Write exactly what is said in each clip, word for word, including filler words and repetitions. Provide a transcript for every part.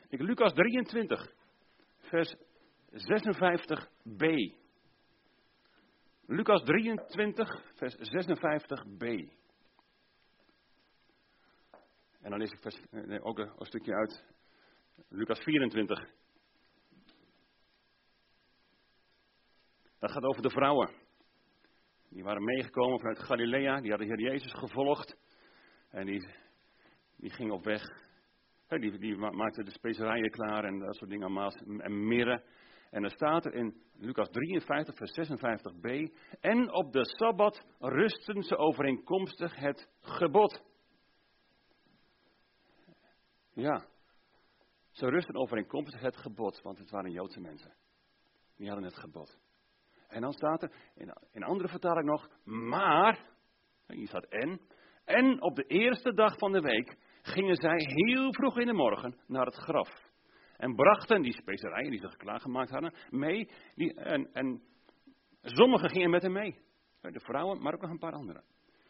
Ik, Lucas drieëntwintig, vers zesenvijftig b. Lucas drieëntwintig, vers zesenvijftig b. En dan lees ik vers, nee, ook een, een stukje uit Lucas vierentwintig. Dat gaat over de vrouwen. Die waren meegekomen vanuit Galilea, die hadden de Heer Jezus gevolgd. En die, die gingen op weg. Die, die maakten de specerijen klaar en dat soort dingen allemaal. En mirre. En dan staat er in Lucas drieënvijftig, vers zesenvijftig b. En op de Sabbat rusten ze overeenkomstig het gebod. Ja, ze rusten overeenkomstig het gebod, want het waren Joodse mensen. Die hadden het gebod. En dan staat er, in een andere vertaling nog, maar, hier staat en, en op de eerste dag van de week gingen zij heel vroeg in de morgen naar het graf. En brachten die specerijen die ze klaargemaakt hadden mee. Die, en, en sommigen gingen met hem mee. De vrouwen, maar ook nog een paar anderen.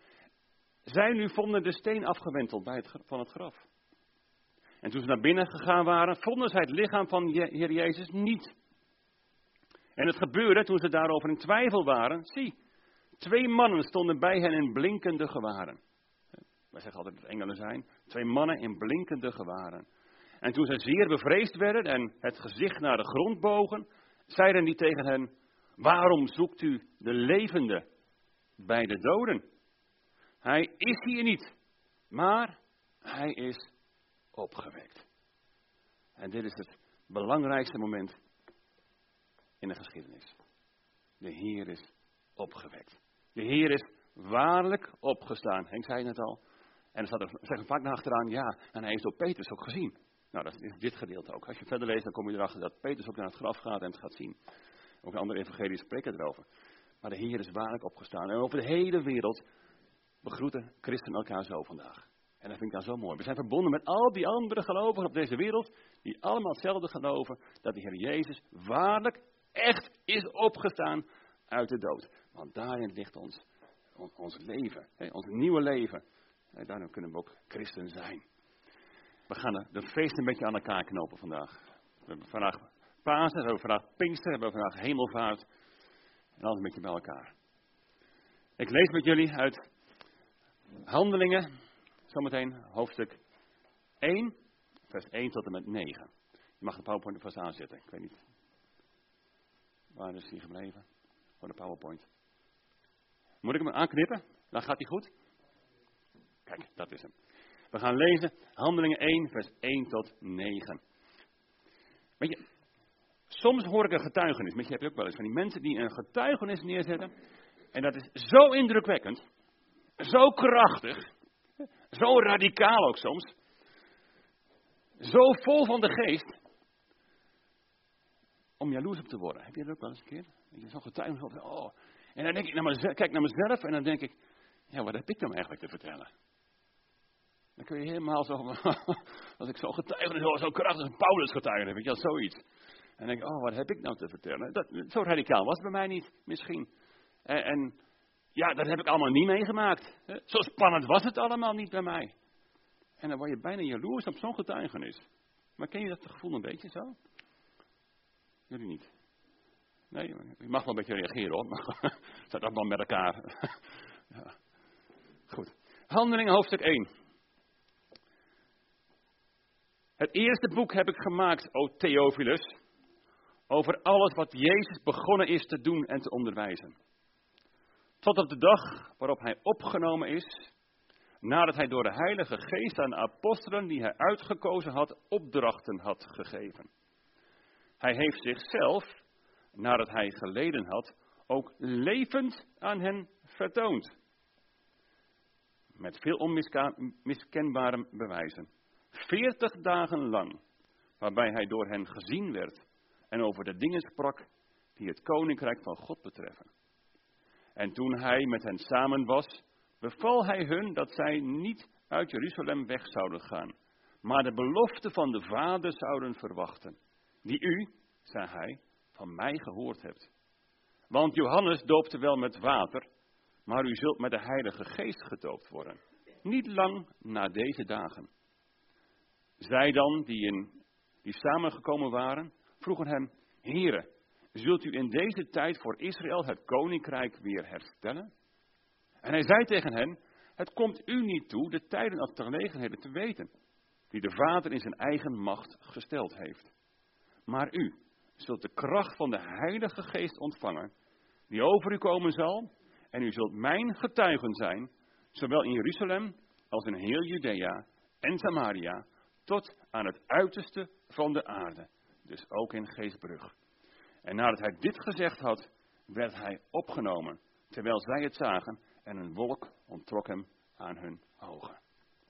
Zij nu vonden de steen afgewenteld bij het, van het graf. En toen ze naar binnen gegaan waren, vonden zij het lichaam van Je- Heer Jezus niet. En het gebeurde, toen ze daarover in twijfel waren, zie, twee mannen stonden bij hen in blinkende gewaren. Wij zeggen altijd dat engelen zijn. Twee mannen in blinkende gewaren. En toen zij zeer bevreesd werden en het gezicht naar de grond bogen, zeiden die tegen hen, waarom zoekt u de levende bij de doden? Hij is hier niet, maar hij is opgewekt. En dit is het belangrijkste moment in de geschiedenis. De Heer is opgewekt. De Heer is waarlijk opgestaan. Henk zei het al. En er staat er zeggen vaak naar achteraan, ja, en hij is door Petrus ook gezien. Nou, dat is dit gedeelte ook. Als je verder leest, dan kom je erachter dat Petrus ook naar het graf gaat en het gaat zien. Ook een andere evangelie spreken erover. Maar de Heer is waarlijk opgestaan. En over de hele wereld begroeten christenen elkaar zo vandaag. En dat vind ik dan zo mooi. We zijn verbonden met al die andere gelovigen op deze wereld, die allemaal hetzelfde geloven, dat de Heer Jezus waarlijk echt is opgestaan uit de dood. Want daarin ligt ons, ons leven, ons nieuwe leven. En daarom kunnen we ook christen zijn. We gaan de, de feesten een beetje aan elkaar knopen vandaag. We hebben vandaag Pasen, we hebben vandaag Pinkster, we hebben vandaag Hemelvaart. En alles een beetje bij elkaar. Ik lees met jullie uit Handelingen, zometeen hoofdstuk één, vers één tot en met negen. Je mag de PowerPoint er vast aanzetten, ik weet niet. Waar is die gebleven? Voor de PowerPoint. Moet ik hem aanknippen? Dan gaat hij goed. Kijk, dat is hem. We gaan lezen Handelingen één, vers één tot negen. Weet je, soms hoor ik een getuigenis. Weet je, heb je ook wel eens van die mensen die een getuigenis neerzetten. En dat is zo indrukwekkend. Zo krachtig. Zo radicaal ook soms. Zo vol van de geest. Om jaloers op te worden. Heb je dat ook wel eens een keer? Zo'n getuigenis over, oh. En dan denk ik naar mezelf, kijk naar mezelf en dan denk ik, ja, wat heb ik dan eigenlijk te vertellen? Dan kun je helemaal zo, als ik zo'n getuigenis hoor, zo krachtig als Paulus getuigenis, weet je wel, zoiets. En dan denk ik, oh, wat heb ik nou te vertellen? Dat, zo radicaal was het bij mij niet, misschien. En, en ja, dat heb ik allemaal niet meegemaakt. Zo spannend was het allemaal niet bij mij. En dan word je bijna jaloers op zo'n getuigenis. Maar ken je dat gevoel een beetje zo? Jullie niet. Nee, je mag wel een beetje reageren hoor. Maar staat allemaal met elkaar. Ja. Goed. Handelingen hoofdstuk één. Het eerste boek heb ik gemaakt, o Theophilus, over alles wat Jezus begonnen is te doen en te onderwijzen. Tot op de dag waarop hij opgenomen is, nadat hij door de Heilige Geest aan de apostelen die hij uitgekozen had, opdrachten had gegeven. Hij heeft zichzelf, nadat hij geleden had, ook levend aan hen vertoond. Met veel onmiskenbare bewijzen. Veertig dagen lang, waarbij hij door hen gezien werd en over de dingen sprak die het koninkrijk van God betreffen. En toen hij met hen samen was, beval hij hun dat zij niet uit Jeruzalem weg zouden gaan, maar de belofte van de Vader zouden verwachten, die u, zei hij, van mij gehoord hebt. Want Johannes doopte wel met water, maar u zult met de Heilige Geest gedoopt worden. Niet lang na deze dagen. Zij dan, die, in, die samengekomen waren, vroegen hem, Heere, zult u in deze tijd voor Israël het koninkrijk weer herstellen? En hij zei tegen hen, het komt u niet toe de tijden of gelegenheden te weten, die de Vader in zijn eigen macht gesteld heeft. Maar u zult de kracht van de Heilige Geest ontvangen, die over u komen zal, en u zult mijn getuigen zijn, zowel in Jeruzalem als in heel Judea en Samaria, tot aan het uiterste van de aarde, dus ook in Geesbrug. En nadat hij dit gezegd had, werd hij opgenomen, terwijl zij het zagen, en een wolk onttrok hem aan hun ogen.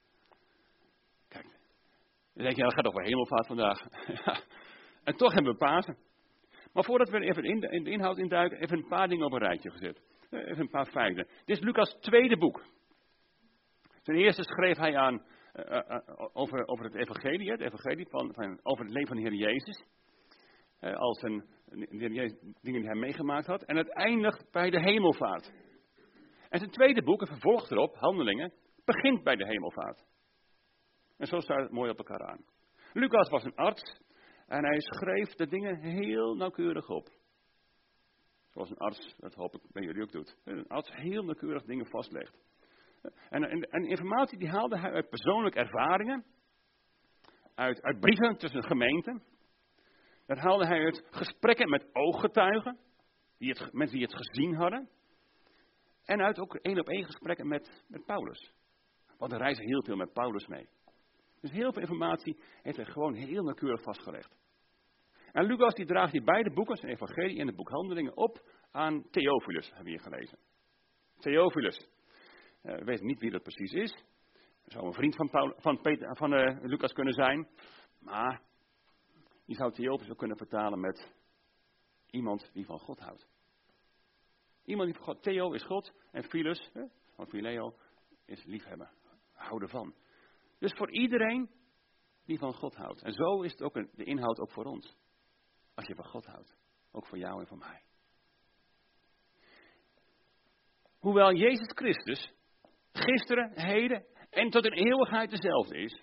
Kijk, dan denk je, dat gaat over hemelvaart vandaag. En toch hebben we Pasen. Maar voordat we even in de, in de inhoud induiken, even een paar dingen op een rijtje gezet. Even een paar feiten. Dit is Lucas' tweede boek. Ten eerste schreef hij aan uh, uh, over, over het evangelie, het evangelie van, van, over het leven van de Heer Jezus. Uh, als een, de Heer Jezus, dingen die hij meegemaakt had. En het eindigt bij de hemelvaart. En zijn tweede boek, een vervolg erop, Handelingen, begint bij de hemelvaart. En zo staat het mooi op elkaar aan. Lucas was een arts en hij schreef de dingen heel nauwkeurig op. Zoals een arts, dat hoop ik bij jullie ook doet. Een arts heel nauwkeurig dingen vastlegt. En, en, en informatie die haalde hij uit persoonlijke ervaringen, uit, uit brieven tussen gemeenten. Dat haalde hij uit gesprekken met ooggetuigen, die het, mensen die het gezien hadden. En uit ook één op één gesprekken met, met Paulus. Want hij reisde heel veel met Paulus mee. Dus heel veel informatie heeft hij gewoon heel nauwkeurig vastgelegd. En Lucas die draagt die beide boeken, zijn evangelie en het boek Handelingen, op aan Theophilus, hebben we hier gelezen. Theophilus. Uh, we weten niet wie dat precies is. Dat zou een vriend van, Paul, van, Peter, van uh, Lucas kunnen zijn. Maar je zou Theophilus ook kunnen vertalen met iemand die van God houdt. Iemand die van God, Theo is God en Philus, hè, van Phileo, is liefhebber, houden van. Dus voor iedereen die van God houdt. En zo is het ook een, de inhoud ook voor ons. Als je van God houdt. Ook voor jou en voor mij. Hoewel Jezus Christus gisteren, heden en tot in eeuwigheid dezelfde is,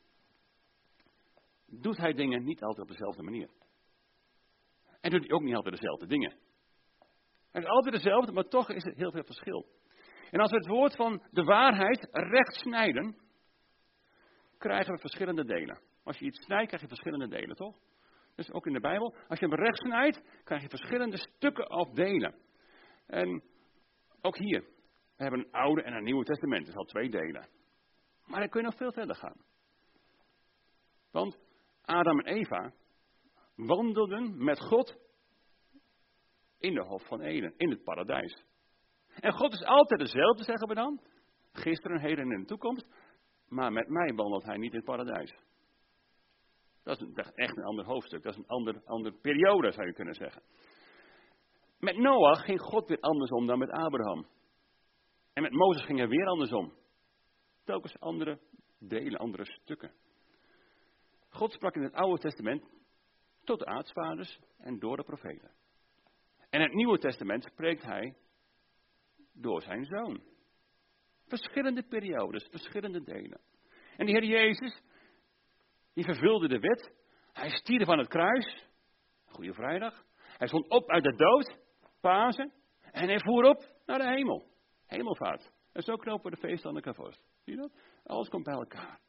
doet hij dingen niet altijd op dezelfde manier. En doet hij ook niet altijd dezelfde dingen. Het is altijd dezelfde, maar toch is er heel veel verschil. En als we het woord van de waarheid recht snijden, krijgen we verschillende delen. Als je iets snijdt, krijg je verschillende delen, toch? Dus ook in de Bijbel, als je hem recht snijdt, krijg je verschillende stukken of delen. En ook hier, we hebben een Oude en een Nieuwe Testament, dus al twee delen. Maar dan kun je nog veel verder gaan. Want Adam en Eva wandelden met God in de Hof van Eden, in het paradijs. En God is altijd dezelfde, zeggen we dan. Gisteren, heden en in de toekomst. Maar met mij wandelt hij niet in het paradijs. Dat is een, echt een ander hoofdstuk. Dat is een ander, andere periode, zou je kunnen zeggen. Met Noach ging God weer andersom dan met Abraham. En met Mozes ging hij weer andersom. Telkens andere delen, andere stukken. God sprak in het Oude Testament tot de aartsvaders en door de profeten. En in het Nieuwe Testament spreekt hij door zijn Zoon. Verschillende periodes, verschillende delen. En de Heer Jezus, die vervulde de wet. Hij stierf aan het kruis. Goeie Vrijdag. Hij stond op uit de dood. Pasen. En hij voer op naar de hemel. Hemelvaart. En zo knopen we de feesten aan elkaar vast. Zie je dat? Alles komt bij elkaar.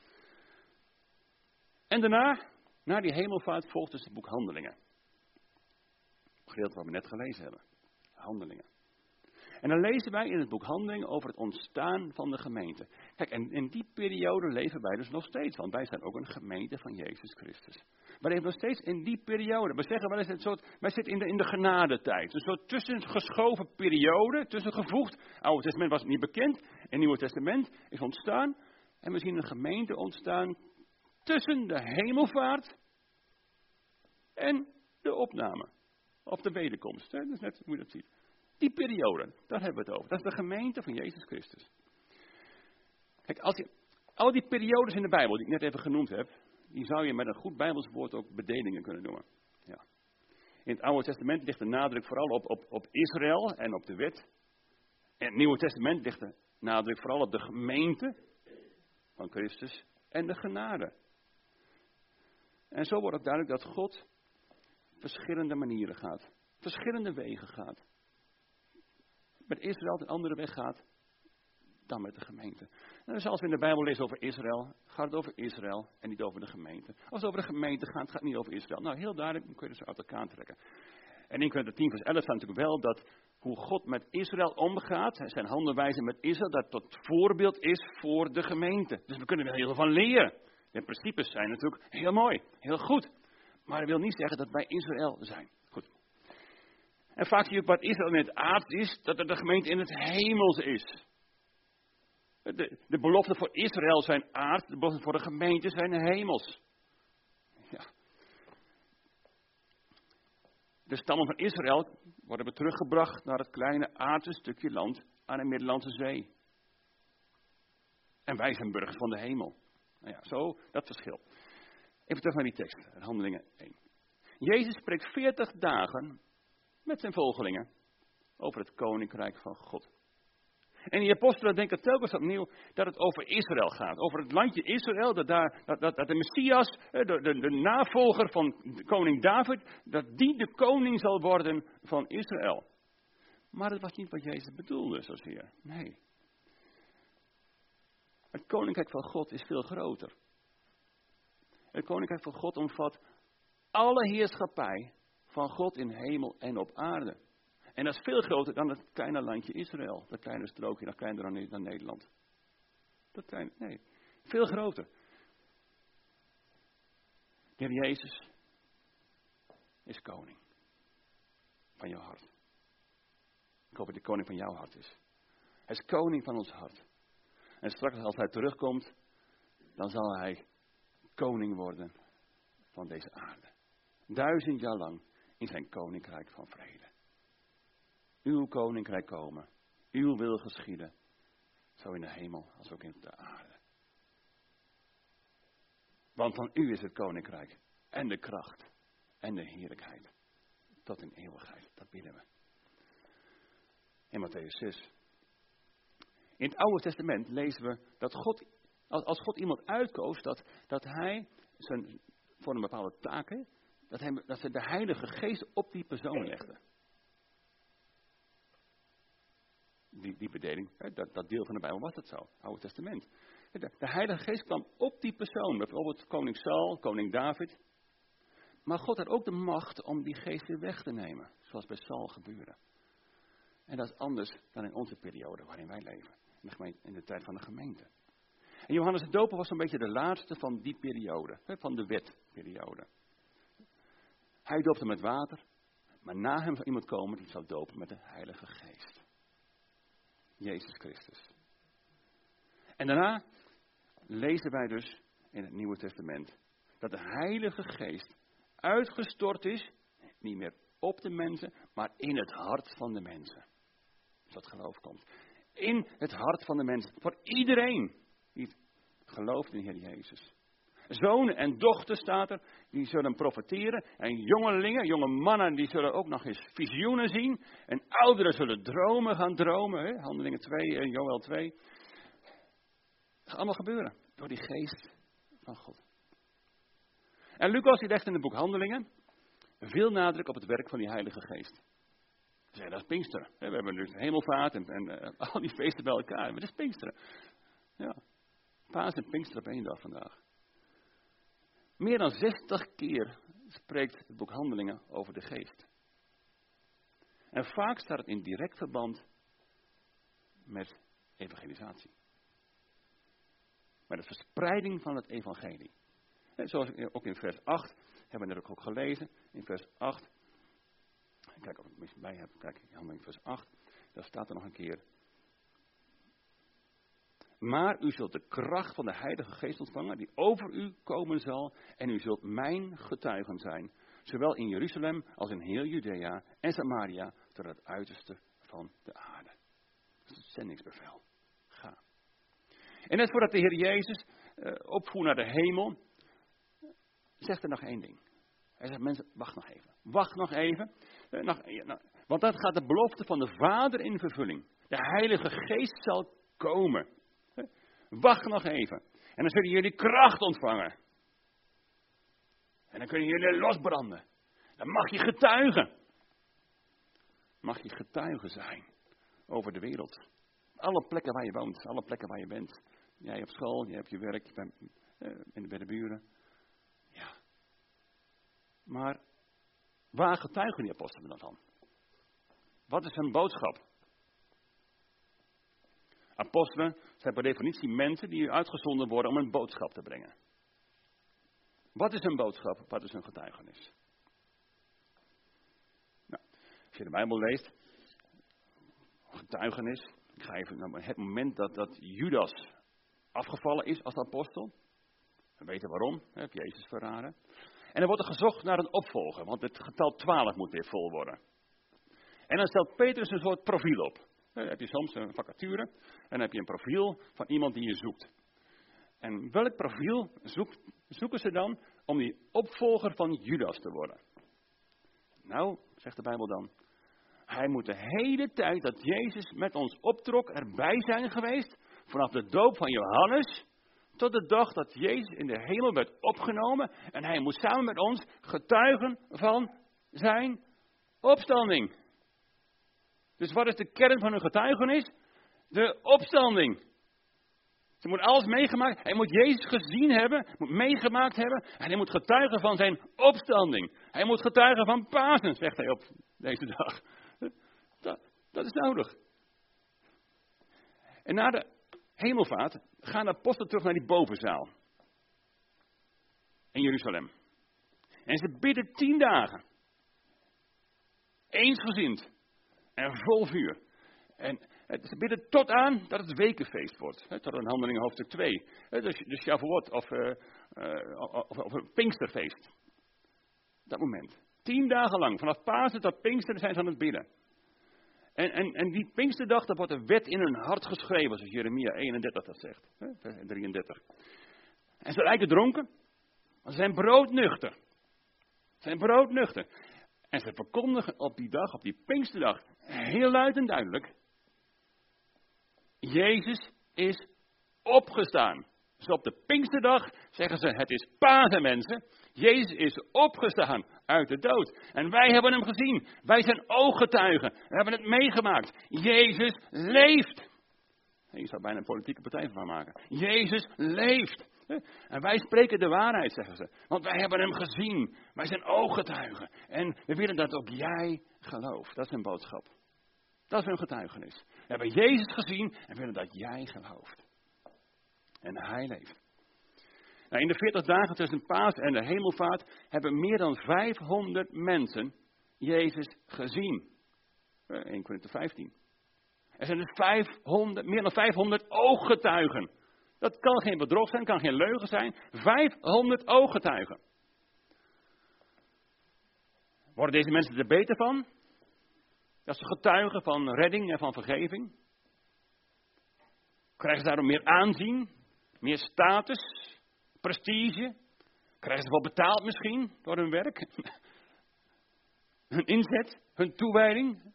En daarna, na die hemelvaart, volgt dus het boek Handelingen. Het gedeelte wat we net gelezen hebben. Handelingen. En dan lezen wij in het boek Handelingen over het ontstaan van de gemeente. Kijk, en in die periode leven wij dus nog steeds. Want wij zijn ook een gemeente van Jezus Christus. Wij leven nog steeds in die periode. We zeggen wel eens, het soort, wij zitten in de, in de genadetijd. Een soort tussengeschoven periode, tussengevoegd. Oude Testament was niet bekend. Het Nieuwe Testament is ontstaan. En we zien een gemeente ontstaan tussen de hemelvaart en de opname. Of de wederkomst. Hè? Dat is net hoe je dat ziet. Die periode, daar hebben we het over. Dat is de gemeente van Jezus Christus. Kijk, als je, al die periodes in de Bijbel, die ik net even genoemd heb, die zou je met een goed Bijbels woord ook bedelingen kunnen noemen. Ja. In het Oude Testament ligt de nadruk vooral op, op, op Israël en op de wet. In het Nieuwe Testament ligt de nadruk vooral op de gemeente van Christus en de genade. En zo wordt ook duidelijk dat God verschillende manieren gaat. Verschillende wegen gaat. Met Israël een andere weg gaat dan met de gemeente. En dus als we in de Bijbel lezen over Israël, gaat het over Israël en niet over de gemeente. Als het over de gemeente gaat, gaat het niet over Israël. Nou, heel duidelijk, dan kun je het zo uit elkaar trekken. En in Korinthe tien vers elf staat natuurlijk wel dat hoe God met Israël omgaat, zijn handelwijze met Israël, dat tot voorbeeld is voor de gemeente. Dus we kunnen er heel veel van leren. De principes zijn natuurlijk heel mooi, heel goed. Maar dat wil niet zeggen dat wij Israël zijn. Goed. En vaak zie je ook wat Israël in het aard is, dat er de gemeente in het hemels is. De, de beloften voor Israël zijn aard, de beloften voor de gemeente zijn hemels. Ja. De stammen van Israël worden we teruggebracht naar het kleine aardse stukje land aan de Middellandse Zee. En wij zijn burgers van de hemel. Nou ja, zo dat verschil. Even terug naar die tekst, Handelingen één. Jezus spreekt veertig dagen met zijn volgelingen over het koninkrijk van God. En die apostelen denken telkens opnieuw dat het over Israël gaat. Over het landje Israël, dat, daar, dat, dat, dat de Messias, de, de, de navolger van koning David, dat die de koning zal worden van Israël. Maar dat was niet wat Jezus bedoelde zozeer. Nee. Het koninkrijk van God is veel groter. Het koninkrijk van God omvat alle heerschappij van God in hemel en op aarde. En dat is veel groter dan het kleine landje Israël. Dat kleine strookje, nog kleiner dan, dan Nederland. Dat kleine, nee, veel groter. De Heer Jezus is koning van jouw hart. Ik hoop dat hij koning van jouw hart is. Hij is koning van ons hart. En straks als hij terugkomt, dan zal hij koning worden van deze aarde. Duizend jaar lang in zijn koninkrijk van vrede. Uw koninkrijk komen, uw wil geschieden, zo in de hemel als ook in de aarde. Want van u is het koninkrijk en de kracht en de heerlijkheid tot in eeuwigheid. Dat bidden we. In Mattheüs zes. In het Oude Testament lezen we dat God, als God iemand uitkoos, dat, dat hij zijn, voor een bepaalde taak, hè, dat, hij, dat ze de Heilige Geest op die persoon legde. Die, die bedeling, hè, dat, dat deel van de Bijbel was dat zo, Oude Testament. De, de Heilige Geest kwam op die persoon, bijvoorbeeld koning Saul, koning David. Maar God had ook de macht om die geest weer weg te nemen, zoals bij Saul gebeurde. En dat is anders dan in onze periode waarin wij leven, in de, gemeente, in de tijd van de gemeente. En Johannes de Doper was een beetje de laatste van die periode, hè, van de wetperiode. Hij doopte met water, maar na hem zou iemand komen die zou dopen met de Heilige Geest. Jezus Christus. En daarna lezen wij dus in het Nieuwe Testament dat de Heilige Geest uitgestort is, niet meer op de mensen, maar in het hart van de mensen. Als dat geloof komt. In het hart van de mensen. Voor iedereen die gelooft in de Heer Jezus. Zonen en dochters staat er, die zullen profeteren. En jongelingen, jonge mannen, die zullen ook nog eens visioenen zien. En ouderen zullen dromen gaan dromen. Hè? Handelingen twee en Joël twee. Dat gaat allemaal gebeuren. Door die geest van God. En Lucas die legt in het boek Handelingen veel nadruk op het werk van die Heilige Geest. Ze zeggen, dat is Pinksteren. We hebben dus hemelvaart en, en uh, al die feesten bij elkaar. Maar dat is Pinksteren. Ja. Paas en Pinksteren op één dag vandaag. Meer dan zestig keer spreekt het boek Handelingen over de geest. En vaak staat het in direct verband met evangelisatie. Met de verspreiding van het evangelie. En zoals ook in vers acht, hebben we net ook gelezen. In vers acht, kijk of ik het misschien bij heb, kijk in Handelingen vers acht, daar staat er nog een keer. Maar u zult de kracht van de Heilige Geest ontvangen, die over u komen zal. En u zult mijn getuigen zijn. Zowel in Jeruzalem als in heel Judea en Samaria tot het uiterste van de aarde. Dat is het zendingsbevel. Ga. En net voordat de Heer Jezus uh, opvoert naar de hemel, zegt er nog één ding. Hij zegt, mensen, wacht nog even. Wacht nog even. Uh, nog, uh, nou, want dat gaat de belofte van de Vader in vervulling. De Heilige Geest zal komen. Wacht nog even. En dan zullen jullie kracht ontvangen. En dan kunnen jullie losbranden. Dan mag je getuigen. Mag je getuigen zijn over de wereld. Alle plekken waar je woont, alle plekken waar je bent. Jij op school, jij op je werk, je bent uh, bij de buren. Ja. Maar waar getuigen die apostelen dan van? Wat is hun boodschap? Apostelen zijn per definitie mensen die uitgezonden worden om een boodschap te brengen. Wat is hun boodschap? Wat is hun getuigenis? Nou, als je de Bijbel leest, getuigenis. Ik ga even naar het moment dat, dat Judas afgevallen is als apostel. We weten waarom, hij heeft Jezus verraden. En er wordt er gezocht naar een opvolger, want het getal twaalf moet weer vol worden. En dan stelt Petrus een soort profiel op. Dan heb je soms een vacature en dan heb je een profiel van iemand die je zoekt. En welk profiel zoek, zoeken ze dan om die opvolger van Judas te worden? Nou, zegt de Bijbel dan, hij moet de hele tijd dat Jezus met ons optrok erbij zijn geweest, vanaf de doop van Johannes, tot de dag dat Jezus in de hemel werd opgenomen. En hij moet samen met ons getuigen van zijn opstanding. Dus wat is de kern van hun getuigenis? De opstanding. Ze moet alles meegemaakt. Hij moet Jezus gezien hebben, moet meegemaakt hebben. En hij moet getuigen van zijn opstanding. Hij moet getuigen van Pasen, zegt hij op deze dag. Dat, dat is nodig. En na de hemelvaart gaan de apostelen terug naar die bovenzaal. In Jeruzalem. En ze bidden tien dagen. Eensgezind. En vol vuur. En ze bidden tot aan dat het wekenfeest wordt. Tot aan Handelingen hoofdstuk twee. Dus de Shavuot of, uh, uh, of, of een Pinksterfeest. Dat moment. Tien dagen lang. Vanaf Pasen tot Pinkster zijn ze aan het bidden. En, en, en die Pinksterdag, daar wordt een wet in hun hart geschreven. Zoals Jeremia eenendertig dat zegt. Vers drieëndertig. En ze lijken dronken. Maar ze zijn broodnuchter. Ze zijn broodnuchter. En ze verkondigen op die dag, op die Pinksterdag, heel luid en duidelijk. Jezus is opgestaan. Dus op de Pinksterdag zeggen ze, het is Pasen mensen. Jezus is opgestaan uit de dood. En wij hebben hem gezien. Wij zijn ooggetuigen. We hebben het meegemaakt. Jezus leeft. Je zou bijna een politieke partij van maken. Jezus leeft. En wij spreken de waarheid, zeggen ze. Want wij hebben hem gezien. Wij zijn ooggetuigen. En we willen dat ook jij gelooft. Dat is hun boodschap. Dat is hun getuigenis. We hebben Jezus gezien en willen dat jij gelooft. En hij leeft. Nou, in de veertig dagen tussen Pasen en de hemelvaart hebben meer dan vijfhonderd mensen Jezus gezien. Eerste Korinthe vijftien. Er zijn dus vijfhonderd, meer dan vijfhonderd ooggetuigen. Dat kan geen bedrog zijn, kan geen leugen zijn. vijfhonderd ooggetuigen. Worden deze mensen er beter van? Dat ze getuigen van redding en van vergeving? Krijgen ze daarom meer aanzien? Meer status? Prestige? Krijgen ze wel betaald misschien door hun werk? Hun inzet? Hun toewijding?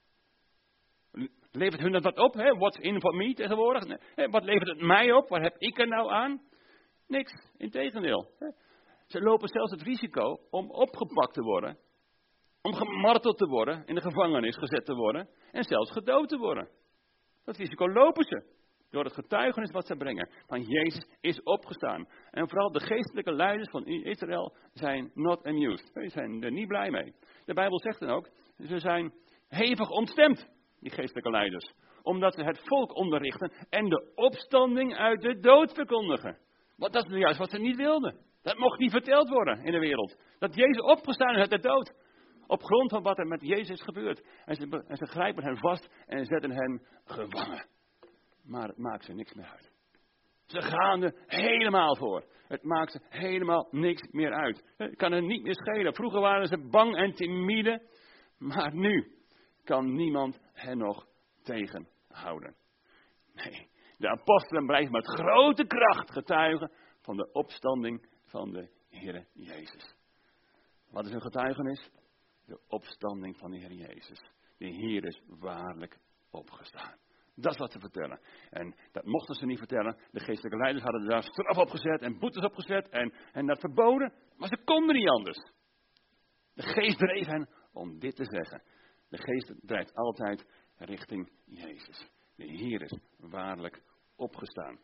Levert hun dat wat op? Hè? What's in for me tegenwoordig? Hè? Wat levert het mij op? Wat heb ik er nou aan? Niks, integendeel. Hè? Ze lopen zelfs het risico om opgepakt te worden. Om gemarteld te worden, in de gevangenis gezet te worden. En zelfs gedood te worden. Dat risico lopen ze. Door het getuigenis wat ze brengen. Van Jezus is opgestaan. En vooral de geestelijke leiders van Israël zijn not amused. Ze zijn er niet blij mee. De Bijbel zegt dan ook, ze zijn hevig ontstemd. Die geestelijke leiders. Omdat ze het volk onderrichten en de opstanding uit de dood verkondigen. Want dat is juist wat ze niet wilden. Dat mocht niet verteld worden in de wereld. Dat Jezus opgestaan is uit de dood. Op grond van wat er met Jezus is gebeurd. En ze, en ze grijpen hen vast en zetten hen gevangen. Maar het maakt ze niks meer uit. Ze gaan er helemaal voor. Het maakt ze helemaal niks meer uit. Het kan er niet meer schelen. Vroeger waren ze bang en timide. Maar nu kan niemand hen nog tegenhouden. Nee, de apostelen blijven met grote kracht getuigen van de opstanding van de Heere Jezus. Wat is hun getuigenis? De opstanding van de Heer Jezus. De Heer is waarlijk opgestaan. Dat is wat ze vertellen. En dat mochten ze niet vertellen. De geestelijke leiders hadden daar straf op gezet en boetes op gezet en, en dat verboden. Maar ze konden niet anders. De geest dreef hen om dit te zeggen. De geest drijft altijd richting Jezus. De Heer is waarlijk opgestaan.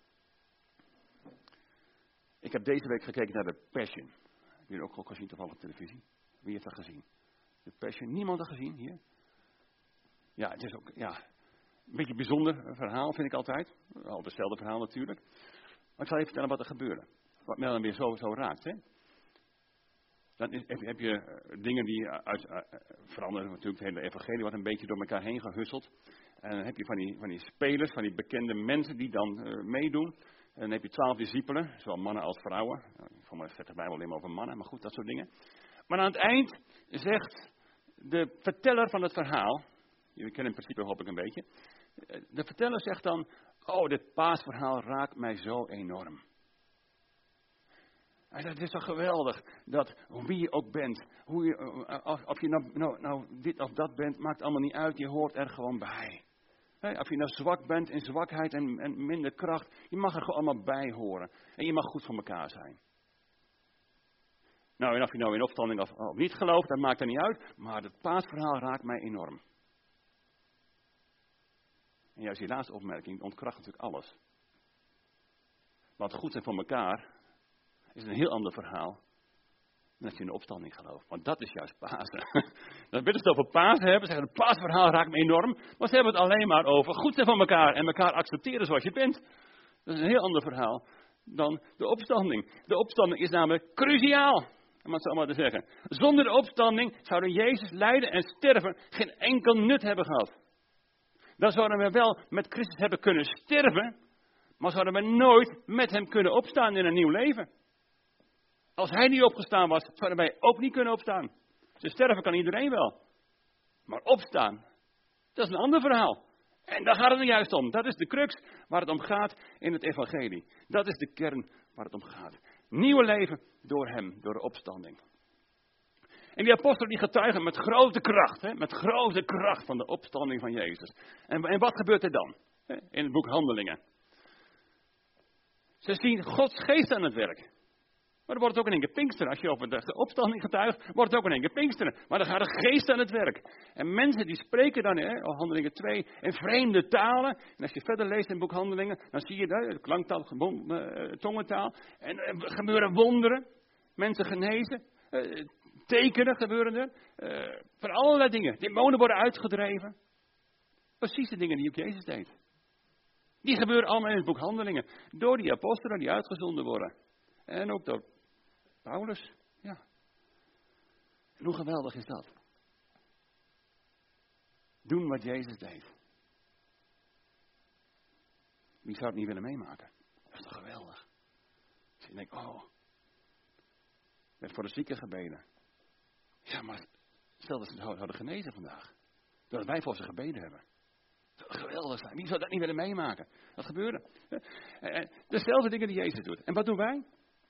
Ik heb deze week gekeken naar de Passion. Heb je ook al gezien toevallig op televisie? Wie heeft dat gezien? De Passion. Niemand dat gezien hier? Ja, het is ook ja, een beetje een bijzonder verhaal vind ik altijd. Al hetzelfde verhaal natuurlijk. Maar ik zal even vertellen wat er gebeurde. Wat mij dan weer zo, zo raakt. Hè? Dan is, heb, heb je uh, dingen die uit, uh, veranderen natuurlijk. Het hele evangelie wordt een beetje door elkaar heen gehusseld. En dan heb je van die, van die spelers, van die bekende mensen die dan uh, meedoen. En dan heb je twaalf discipelen, zowel mannen als vrouwen. Voor mij zegt de Bijbel alleen maar over mannen, maar goed, dat soort dingen. Maar aan het eind zegt de verteller van het verhaal, jullie kennen in principe hoop ik een beetje. De verteller zegt dan, oh, dit paasverhaal raakt mij zo enorm. Hij zegt, het is toch geweldig dat wie je ook bent, hoe je, of je nou, nou, nou dit of dat bent, maakt allemaal niet uit, je hoort er gewoon bij. He, of je nou zwak bent in zwakheid en, en minder kracht, je mag er gewoon allemaal bij horen. En je mag goed voor elkaar zijn. Nou, en of je nou in opstanding of, of niet gelooft, dat maakt er niet uit, maar het paasverhaal raakt mij enorm. En juist die laatste opmerking ontkracht natuurlijk alles. Want goed zijn voor elkaar is een heel ander verhaal dan als je in de opstanding gelooft. Want dat is juist Pasen. Dan willen ze het over Pasen hebben, zeggen het paasverhaal raakt me enorm. Maar ze hebben het alleen maar over goed zijn van elkaar en elkaar accepteren zoals je bent. Dat is een heel ander verhaal dan de opstanding. De opstanding is namelijk cruciaal, om het zo maar te zeggen. Zonder de opstanding zouden Jezus lijden en sterven geen enkel nut hebben gehad. Dan zouden we wel met Christus hebben kunnen sterven, maar zouden we nooit met hem kunnen opstaan in een nieuw leven. Als hij niet opgestaan was, zouden wij ook niet kunnen opstaan. Dus sterven kan iedereen wel. Maar opstaan, dat is een ander verhaal. En daar gaat het er juist om. Dat is de crux waar het om gaat in het evangelie. Dat is de kern waar het om gaat. Nieuwe leven door hem, door de opstanding. En die apostelen die getuigen met grote kracht, hè, met grote kracht van de opstanding van Jezus. En, en wat gebeurt er dan? Hè, in het boek Handelingen. Ze zien Gods geest aan het werk. Maar dan wordt het ook in één keer Pinksteren. Als je over de opstanding getuigt, wordt het ook in één keer Pinksteren. Maar dan gaat de geest aan het werk. En mensen die spreken dan, hè, Handelingen twee, in vreemde talen. En als je verder leest in het boek Handelingen, dan zie je de klanktaal, uh, tongentaal. En er uh, gebeuren wonderen. Mensen genezen. Uh, tekenen gebeuren er. Uh, van allerlei dingen. Demonen worden uitgedreven. Precies de dingen die ook Jezus deed. Die gebeuren allemaal in het boek Handelingen. Door die apostelen die uitgezonden worden. En ook door Paulus. Ja. En hoe geweldig is dat? Doen wat Jezus deed. Wie zou het niet willen meemaken? Dat is toch geweldig? Dus je denkt, oh. Werd voor de zieken gebeden. Ja, maar stel dat ze het hadden genezen vandaag. Doordat wij voor ze gebeden hebben. Dat zou geweldig zijn. Wie zou dat niet willen meemaken? Dat gebeurde. Dezelfde dingen die Jezus doet. En wat doen wij?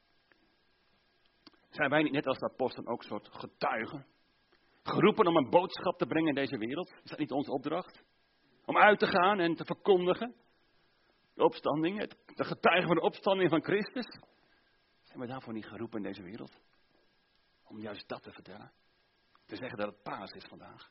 Zijn wij niet net als de apostelen ook een soort getuigen? Geroepen om een boodschap te brengen in deze wereld? Is dat niet onze opdracht? Om uit te gaan en te verkondigen? De opstanding, het, de getuigen van de opstanding van Christus? Zijn we daarvoor niet geroepen in deze wereld? Om juist dat te vertellen? Te zeggen dat het Paas is vandaag?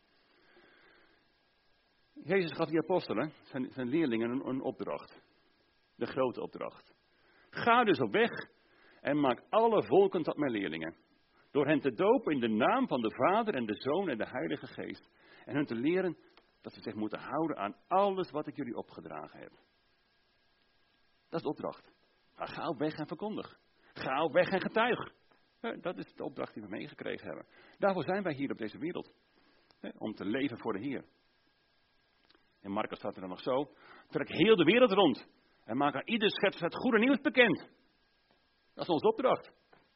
Jezus gaf die apostelen, zijn, zijn leerlingen, een, een opdracht. De grote opdracht. Ga dus op weg en maak alle volken tot mijn leerlingen. Door hen te dopen in de naam van de Vader en de Zoon en de Heilige Geest. En hen te leren dat ze zich moeten houden aan alles wat ik jullie opgedragen heb. Dat is de opdracht. Ga op weg en verkondig. Ga op weg en getuig. Dat is de opdracht die we meegekregen hebben. Daarvoor zijn wij hier op deze wereld. Om te leven voor de Heer. In Marcus staat er dan nog zo. Trek heel de wereld rond. En maak aan ieder schepsel het goede nieuws bekend. Dat is onze opdracht.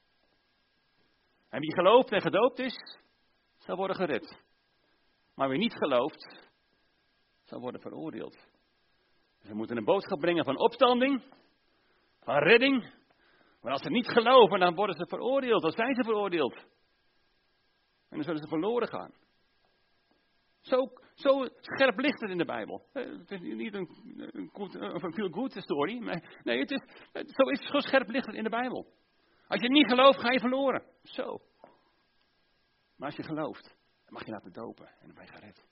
En wie gelooft en gedoopt is, zal worden gered. Maar wie niet gelooft, zal worden veroordeeld. Dus we moeten een boodschap brengen van opstanding, van redding. Maar als ze niet geloven, dan worden ze veroordeeld. Dan zijn ze veroordeeld. En dan zullen ze verloren gaan. Zo, zo scherp ligt het in de Bijbel. Het is niet een, een, een feel-good story. Maar nee, het is, het, zo, is, zo scherp ligt het in de Bijbel. Als je niet gelooft, ga je verloren. Zo. Maar als je gelooft, dan mag je laten dopen en dan ben je gered.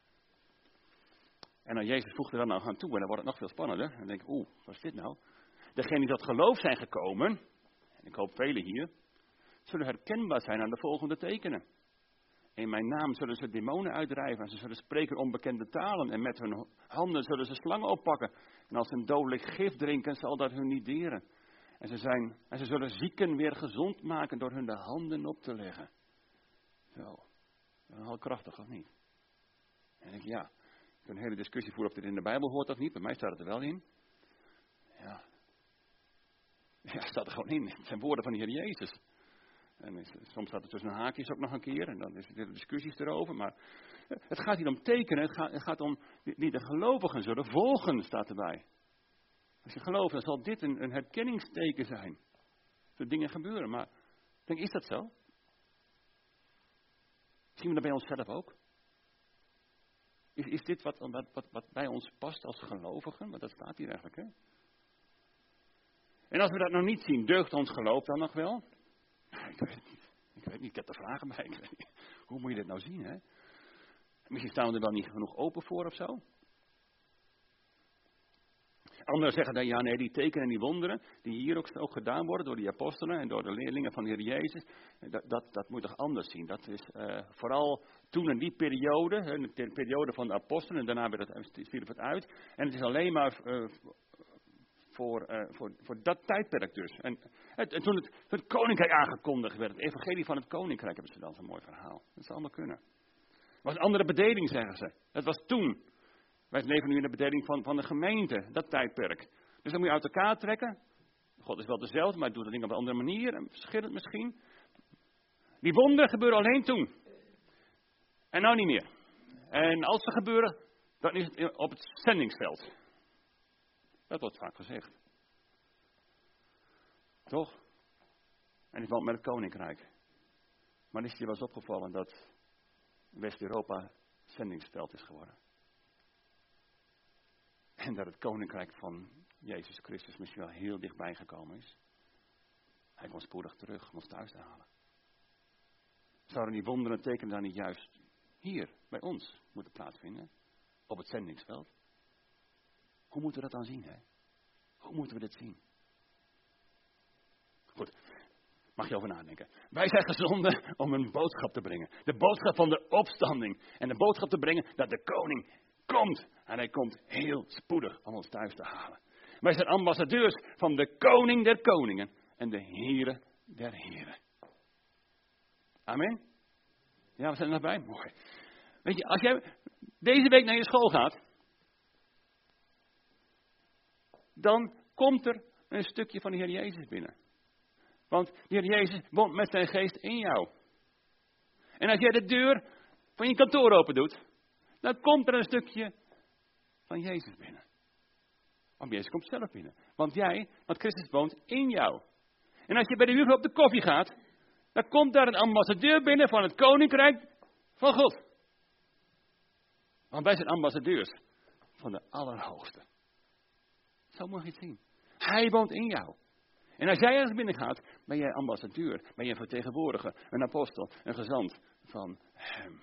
En dan Jezus voegt er dan nou aan toe en dan wordt het nog veel spannender. En dan denk ik, oeh, wat is dit nou? Degenen die tot geloof zijn gekomen, en ik hoop velen hier, zullen herkenbaar zijn aan de volgende tekenen. In mijn naam zullen ze demonen uitdrijven en ze zullen spreken onbekende talen. En met hun handen zullen ze slangen oppakken. En als ze een dodelijk gif drinken, zal dat hun niet deren. En ze, zijn, en ze zullen zieken weer gezond maken door hun de handen op te leggen. Zo, nogal krachtig of niet? En ik denk, ja, ik heb een hele discussie voeren of dit in de Bijbel hoort of niet. Bij mij staat het er wel in. Ja, ja het staat er gewoon in. Het zijn woorden van de Heer Jezus. En is, soms staat er tussen haakjes ook nog een keer. En dan is er discussies erover. Maar het gaat hier om tekenen. Het gaat, het gaat om die de gelovigen zullen volgen, staat erbij. Als je gelooft, dan zal dit een, een herkenningsteken zijn. Dat dingen gebeuren. Maar ik denk, is dat zo? Zien we dat bij onszelf ook? Is, is dit wat, wat, wat, wat bij ons past als gelovigen? Want dat staat hier eigenlijk, hè? En als we dat nog niet zien, deugt ons geloof dan nog wel? Ik weet het niet. Ik weet niet, ik heb er vragen bij. Ik weet niet. Hoe moet je dit nou zien, hè? Misschien staan we er wel niet genoeg open voor of zo. Anderen zeggen dan, ja nee, die tekenen en die wonderen, die hier ook, ook gedaan worden door die apostelen en door de leerlingen van de Heer Jezus, dat, dat, dat moet toch anders zien. Dat is uh, vooral toen in die periode, de periode van de apostelen, en daarna werd het, stierf het uit. En het is alleen maar uh, voor, uh, voor, voor dat tijdperk dus. En, en, en toen het, het koninkrijk aangekondigd werd, het evangelie van het koninkrijk, hebben ze dan zo'n mooi verhaal. Dat zou allemaal kunnen. Het was een andere bedeling, zeggen ze. Het was toen. Wij leven nu in de bedeling van, van de gemeente, dat tijdperk. Dus dan moet je uit elkaar trekken. God is wel dezelfde, maar hij doet dat ding op een andere manier. Verschillend misschien. Die wonderen gebeuren alleen toen. En nou niet meer. En als ze gebeuren, dan is het op het zendingsveld. Dat wordt vaak gezegd. Toch? En die valt met het koninkrijk. Maar is het je wel eens opgevallen dat West-Europa zendingsveld is geworden? En dat het koninkrijk van Jezus Christus misschien wel heel dichtbij gekomen is. Hij komt spoedig terug om ons thuis te halen. Zouden die wonderen tekenen dan niet juist hier, bij ons, moeten plaatsvinden? Op het zendingsveld? Hoe moeten we dat dan zien, hè? Hoe moeten we dit zien? Goed, mag je over nadenken. Wij zijn gezonden om een boodschap te brengen. De boodschap van de opstanding. En de boodschap te brengen dat de koning komt. En hij komt heel spoedig om ons thuis te halen. Wij zijn ambassadeurs van de koning der koningen en de Heere der heren. Amen? Ja, we zijn er nog bij? Mooi. Weet je, als jij deze week naar je school gaat, dan komt er een stukje van de Heer Jezus binnen. Want de Heer Jezus woont met zijn geest in jou. En als jij de deur van je kantoor open doet, dan komt er een stukje van Jezus binnen. Want Jezus komt zelf binnen. Want jij, want Christus woont in jou. En als je bij de buurvrouw op de koffie gaat, dan komt daar een ambassadeur binnen van het koninkrijk van God. Want wij zijn ambassadeurs van de Allerhoogste. Zo mag je het zien. Hij woont in jou. En als jij ergens binnen gaat, ben jij ambassadeur, ben je een vertegenwoordiger, een apostel, een gezant van hem.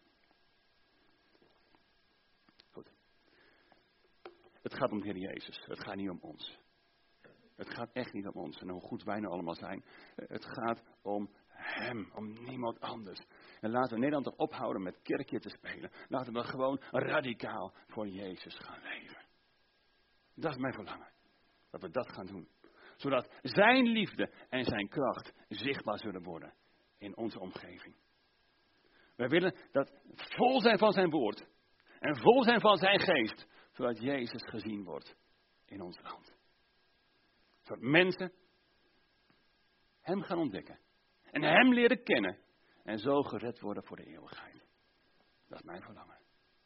Goed. Het gaat om de Heer Jezus. Het gaat niet om ons. Het gaat echt niet om ons en hoe goed wij nou allemaal zijn. Het gaat om hem, om niemand anders. En laten we Nederland toch ophouden met kerkje te spelen. Laten we gewoon radicaal voor Jezus gaan leven. Dat is mijn verlangen. Dat we dat gaan doen. Zodat zijn liefde en zijn kracht zichtbaar zullen worden in onze omgeving. Wij willen dat vol zijn van zijn woord. En vol zijn van zijn geest. Zodat Jezus gezien wordt in ons land. Zodat mensen hem gaan ontdekken. En hem leren kennen. En zo gered worden voor de eeuwigheid. Dat is mijn verlangen.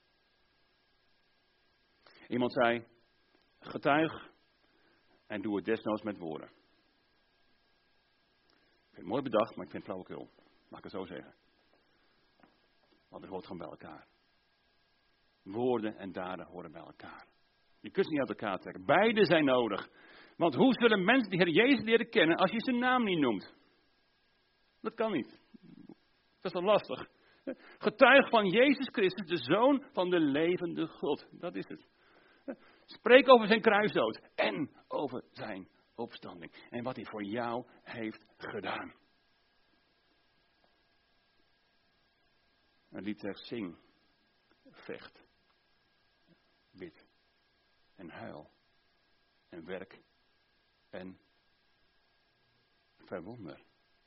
Iemand zei, getuig en doe het desnoods met woorden. Ik vind het mooi bedacht, maar ik vind het flauwekul. Mag ik het zo zeggen. Want het hoort gewoon bij elkaar. Woorden en daden horen bij elkaar. Je kunt ze niet uit elkaar trekken. Beide zijn nodig. Want hoe zullen mensen de Heer Jezus leren kennen als je zijn naam niet noemt? Dat kan niet. Dat is wel lastig. Getuig van Jezus Christus, de Zoon van de levende God. Dat is het. Spreek over zijn kruisdood en over zijn opstanding. En wat hij voor jou heeft gedaan. Het lied zegt zing, vecht, bid en huil en werk en verwonder.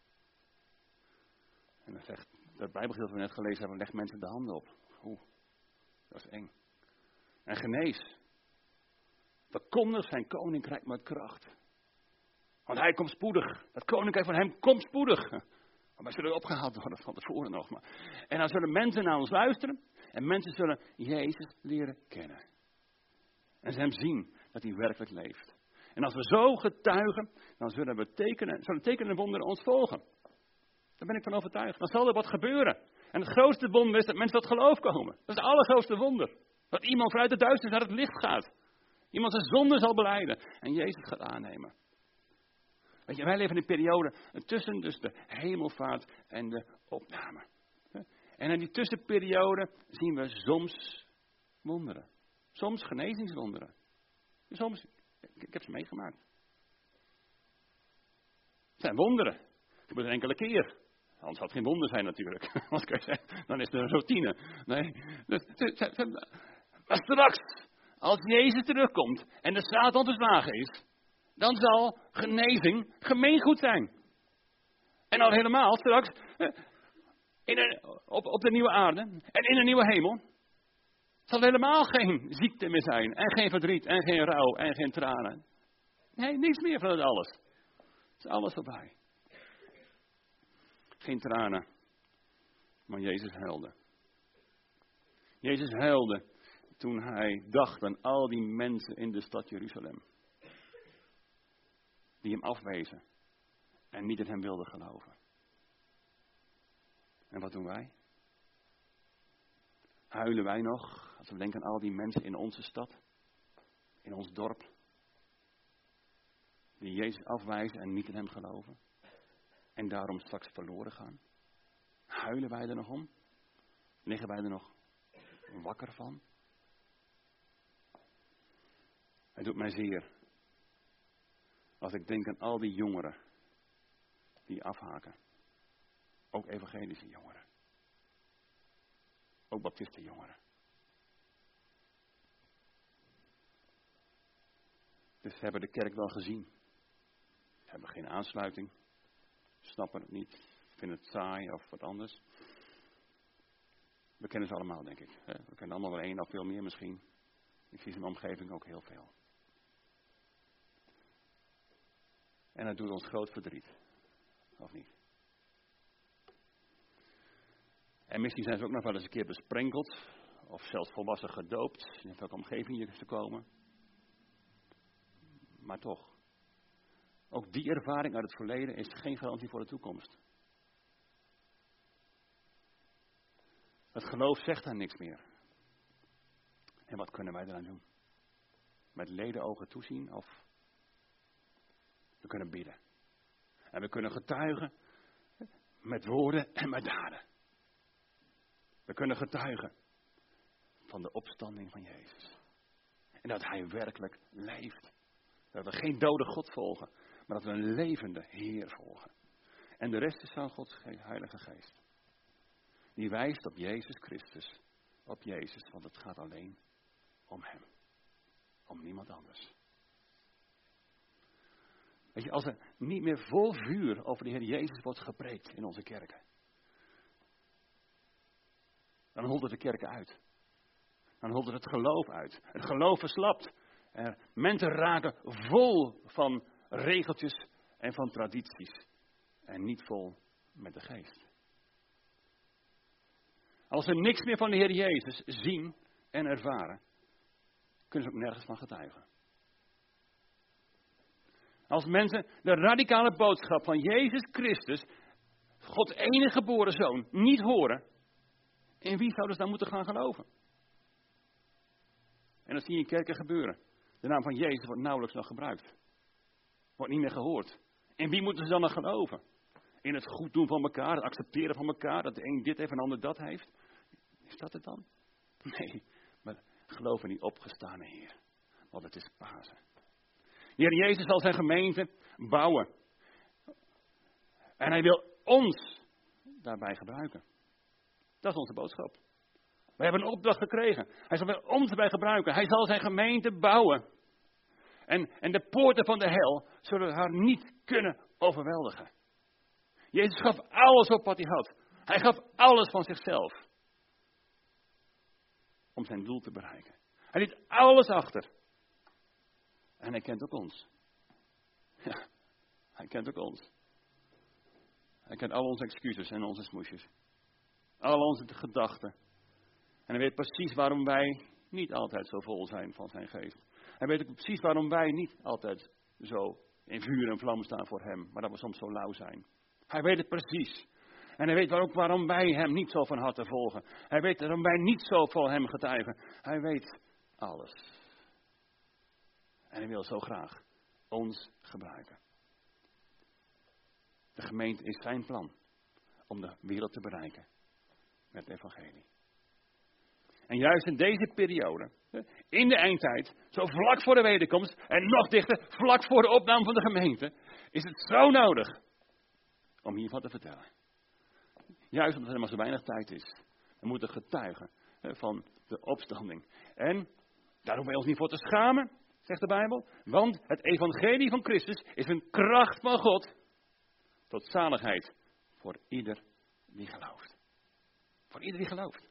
En dan zegt, dat Bijbelgedeelte dat we net gelezen hebben, legt mensen de handen op. Oeh, dat is eng. En genees. Verkondig zijn koninkrijk met kracht. Want hij komt spoedig. Het koninkrijk van hem komt spoedig. Maar wij zullen opgehaald worden van tevoren nog maar. En dan zullen mensen naar ons luisteren. En mensen zullen Jezus leren kennen. En ze hem zien dat hij werkelijk leeft. En als we zo getuigen, dan zullen we tekenen, zullen tekenen en wonderen ons volgen. Daar ben ik van overtuigd. Dan zal er wat gebeuren. En het grootste wonder is dat mensen tot geloof komen. Dat is het allergrootste wonder. Dat iemand vanuit de duisternis naar het licht gaat. Iemand zijn zonde zal belijden. En Jezus gaat aannemen. Weet je, wij leven in een periode tussen dus de hemelvaart en de opname. En in die tussenperiode zien we soms wonderen. Soms genezingswonderen. Soms, ik heb ze meegemaakt. Het zijn wonderen. Het gebeurt een enkele keer. Anders had het geen wonder zijn natuurlijk. Wat kan je zeggen? Dan is het een routine. Nee. Maar straks, als Jezus terugkomt en de Satan verslagen is, dan zal genezing gemeengoed zijn. En al helemaal straks in een, op, op de nieuwe aarde en in een nieuwe hemel zal er helemaal geen ziekte meer zijn. En geen verdriet en geen rouw en geen tranen. Nee, niets meer van dat alles. Het is alles voorbij. Geen tranen, maar Jezus huilde. Jezus huilde toen hij dacht aan al die mensen in de stad Jeruzalem. Die hem afwezen en niet in hem wilden geloven. En wat doen wij? Huilen wij nog als we denken aan al die mensen in onze stad, in ons dorp, die Jezus afwijzen en niet in hem geloven en daarom straks verloren gaan? Huilen wij er nog om? Liggen wij er nog wakker van? Het doet mij zeer als ik denk aan al die jongeren die afhaken. Ook evangelische jongeren. Ook baptistenjongeren. Dus ze hebben de kerk wel gezien. Ze hebben geen aansluiting. Snappen het niet. Vinden het saai of wat anders. We kennen ze allemaal, denk ik. We kennen allemaal wel één of veel meer misschien. Ik zie ze in mijn omgeving ook heel veel. En het doet ons groot verdriet. Of niet? En misschien zijn ze ook nog wel eens een keer besprenkeld. Of zelfs volwassen gedoopt. In welke omgeving je te komen. Maar toch. Ook die ervaring uit het verleden is geen garantie voor de toekomst. Het geloof zegt daar niks meer. En wat kunnen wij eraan doen? Met ledenogen toezien of we kunnen bidden. En we kunnen getuigen met woorden en met daden. We kunnen getuigen van de opstanding van Jezus. En dat hij werkelijk leeft. Dat we geen dode God volgen, maar dat we een levende Heer volgen. En de rest is van Gods Heilige Geest. Die wijst op Jezus Christus. Op Jezus, want het gaat alleen om hem. Om niemand anders. Weet je, als er niet meer vol vuur over de Heer Jezus wordt gepreekt in onze kerken. Dan holt het de kerken uit. Dan holt het het geloof uit. Het geloof verslapt. Er, mensen raken vol van regeltjes en van tradities. En niet vol met de geest. Als ze niks meer van de Heer Jezus zien en ervaren, kunnen ze ook nergens van getuigen. Als mensen de radicale boodschap van Jezus Christus, Gods enige geboren zoon, niet horen, in wie zouden ze dan moeten gaan geloven? En dat zie je in kerken gebeuren. De naam van Jezus wordt nauwelijks nog gebruikt. Wordt niet meer gehoord. En wie moeten ze dan nog geloven? In het goed doen van elkaar, het accepteren van elkaar, dat de een dit heeft en de ander dat heeft. Is dat het dan? Nee, maar geloof in die opgestane Heer. Want het is Pasen. De Heer Jezus zal zijn gemeente bouwen. En hij wil ons daarbij gebruiken. Dat is onze boodschap. We hebben een opdracht gekregen. Hij zal ons daarbij gebruiken. Hij zal zijn gemeente bouwen. En, en de poorten van de hel zullen haar niet kunnen overweldigen. Jezus gaf alles op wat hij had. Hij gaf alles van zichzelf. Om zijn doel te bereiken. Hij liet alles achter. En hij kent ook ons. Ja, hij kent ook ons. Hij kent al onze excuses en onze smoesjes. Al onze gedachten. En hij weet precies waarom wij niet altijd zo vol zijn van zijn geest. Hij weet ook precies waarom wij niet altijd zo in vuur en vlam staan voor hem. Maar dat we soms zo lauw zijn. Hij weet het precies. En hij weet ook waarom wij hem niet zo van harte volgen. Hij weet waarom wij niet zo voor hem getuigen. Hij weet alles. En hij wil zo graag ons gebruiken. De gemeente is zijn plan om de wereld te bereiken met het evangelie. En juist in deze periode, in de eindtijd, zo vlak voor de wederkomst en nog dichter, vlak voor de opname van de gemeente, is het zo nodig om hiervan te vertellen. Juist omdat er maar zo weinig tijd is. We moeten getuigen van de opstanding. En daar hoeven wij ons niet voor te schamen, zegt de Bijbel. Want het evangelie van Christus is een kracht van God tot zaligheid voor ieder die gelooft. Voor ieder die gelooft.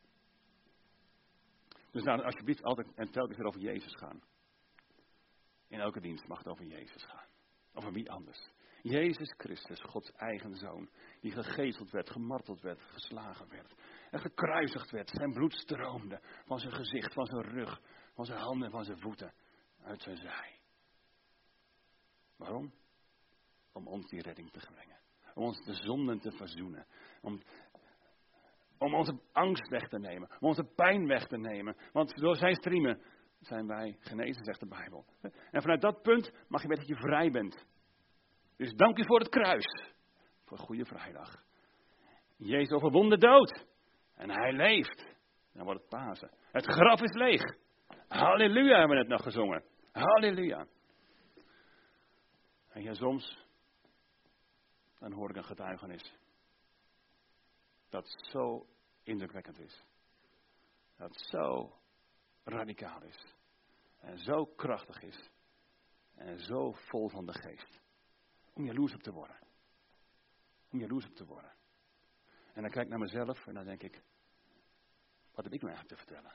Dus laten we alsjeblieft altijd en telkens weer over Jezus gaan. In elke dienst mag het over Jezus gaan. Over wie anders. Jezus Christus, Gods eigen Zoon, die gegezeld werd, gemarteld werd, geslagen werd en gekruisigd werd. Zijn bloed stroomde van zijn gezicht, van zijn rug, van zijn handen en van zijn voeten, uit zijn zij. Waarom? Om ons die redding te brengen. Om ons de zonden te verzoenen. Om, om onze angst weg te nemen. Om onze pijn weg te nemen. Want door zijn striemen zijn wij genezen, zegt de Bijbel. En vanuit dat punt mag je weten dat je vrij bent. Dus dank u voor het kruis. Voor Goede Vrijdag. Jezus overwon de dood. En hij leeft. Dan wordt het Pasen. Het graf is leeg. Halleluja hebben we het nog gezongen. Halleluja. En ja, soms, dan hoor ik een getuigenis. Dat zo indrukwekkend is. Dat zo radicaal is. En zo krachtig is. En zo vol van de geest. Om jaloers op te worden. Om jaloers op te worden. En dan kijk ik naar mezelf en dan denk ik, wat heb ik nou eigenlijk te vertellen?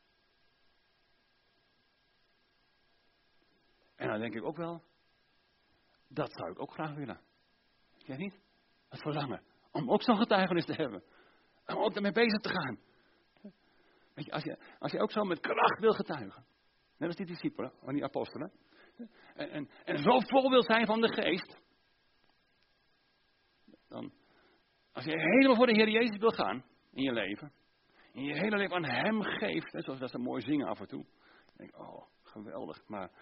En dan denk ik ook wel, dat zou ik ook graag willen. Jij niet? Het verlangen. Om ook zo'n getuigenis te hebben. Om ook daarmee bezig te gaan. Weet je, als je, als je ook zo met kracht wil getuigen. Net als die discipelen, of die apostelen. En, en, en zo vol wil zijn van de geest. Dan, als je helemaal voor de Heer Jezus wil gaan in je leven. En je hele leven aan hem geeft. Hè, zoals dat ze mooi zingen af en toe. Dan denk ik, oh, geweldig. Maar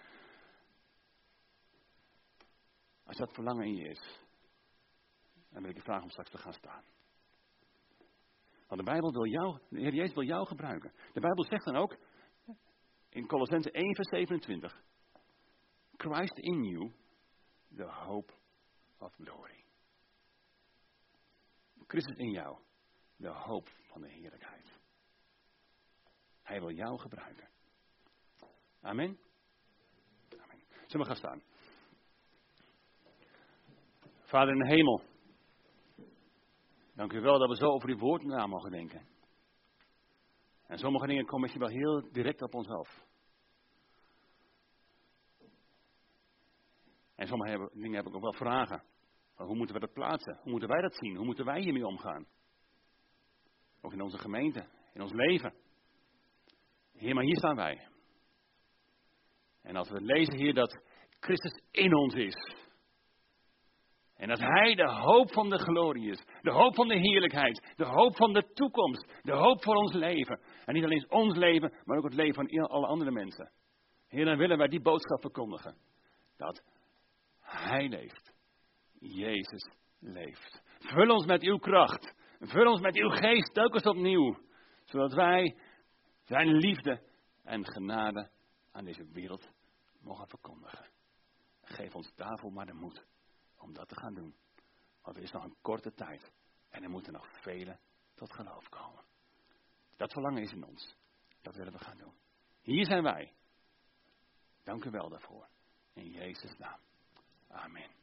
als dat verlangen in je is. Dan wil ik je vragen om straks te gaan staan. Want de Bijbel wil jou, de Heer Jezus wil jou gebruiken. De Bijbel zegt dan ook. In Kolossenzen één vers zevenentwintig. Christ in you, the hope of glory. Christus in jou, de hoop van de heerlijkheid. Hij wil jou gebruiken. Amen. Amen. Zullen we gaan staan? Vader in de hemel. Dank u wel dat we zo over uw woord na mogen denken. En sommige dingen komen misschien wel heel direct op ons af. En sommige hebben, dingen heb ik ook wel vragen. Hoe moeten we dat plaatsen? Hoe moeten wij dat zien? Hoe moeten wij hiermee omgaan? Ook in onze gemeente, in ons leven. Heer, maar hier staan wij. En als we lezen hier dat Christus in ons is. En dat Hij de hoop van de glorie is. De hoop van de heerlijkheid. De hoop van de toekomst. De hoop voor ons leven. En niet alleen ons leven, maar ook het leven van alle andere mensen. Heer, dan willen wij die boodschap verkondigen. Dat Hij leeft. Jezus leeft. Vul ons met uw kracht. Vul ons met uw geest telkens opnieuw. Zodat wij zijn liefde en genade aan deze wereld mogen verkondigen. Geef ons daarvoor maar de moed om dat te gaan doen. Want er is nog een korte tijd. En er moeten nog velen tot geloof komen. Dat verlangen is in ons. Dat willen we gaan doen. Hier zijn wij. Dank u wel daarvoor. In Jezus' naam. Amen.